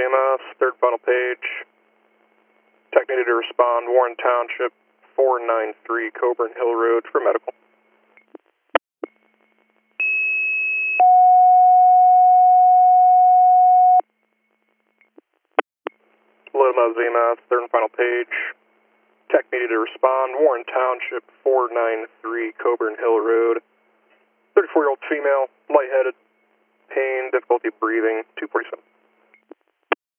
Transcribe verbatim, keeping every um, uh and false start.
M S, third final page. Tech needed to respond, Warren Township, four nine three Coburn Hill Road for medical. Loma Z M S, third and final page. Tech needed to respond, Warren Township, four nine three Coburn Hill Road. thirty-four-year-old female, lightheaded, pain, difficulty breathing, two forty-seven.